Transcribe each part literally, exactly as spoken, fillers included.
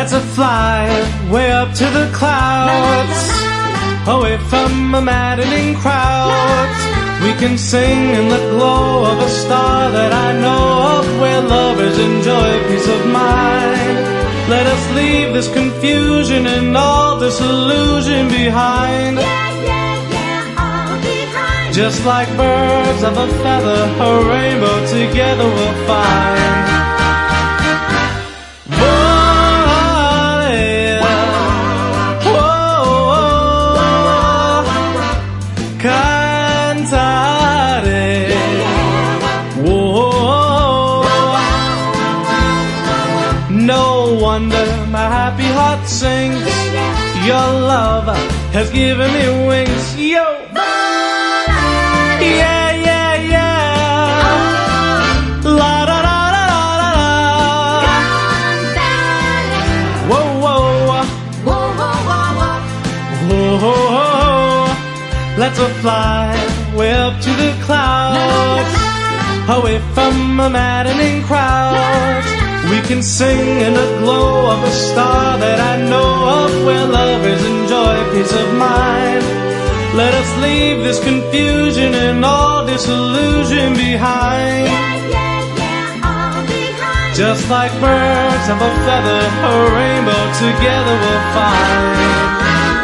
Let's fly way up to the clouds, away from a maddening crowd. We can sing in the glow of a star that I know of, where lovers enjoy peace of mind. Let us leave this confusion and all disillusion behind. Yeah, yeah, yeah, all behind. Just like birds of a feather, a rainbow together we'll find. No wonder my happy heart sings. Your love has given me wings. Yo! Yeah, yeah, yeah. La da da da da da da. Whoa, whoa, Whoa, whoa, whoa, whoa. whoa, whoa. Let's fly way up to the clouds, away from a maddening crowd. We can sing in the glow of a star that I know of, where lovers enjoy peace of mind. Let us leave this confusion and all disillusion behind. Yeah, yeah, yeah, all behind. Just like birds of a feather, a rainbow together we'll find.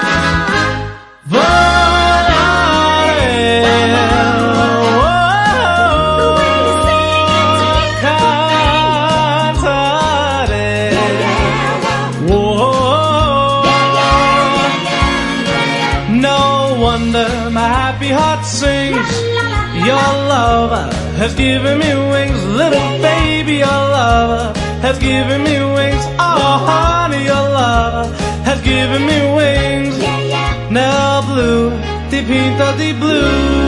No wonder my happy heart sings. Your love has given me wings. Little baby, your love has given me wings. Oh honey, your love has given me wings. Now blue, di pinta di blue.